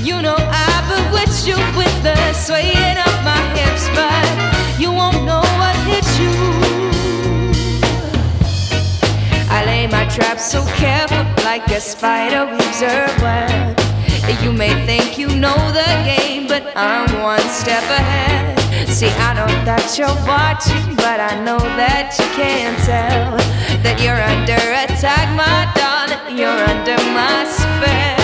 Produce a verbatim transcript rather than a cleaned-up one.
You know I bewitch you with the swaying of my hips, but you won't know what hits you. I lay my trap so careful, like a spider weaves her web. You may think you know the game, but I'm one step ahead. See, I know that you're watching, but I know that you can't tell that you're under attack, my darling. You're under my spell.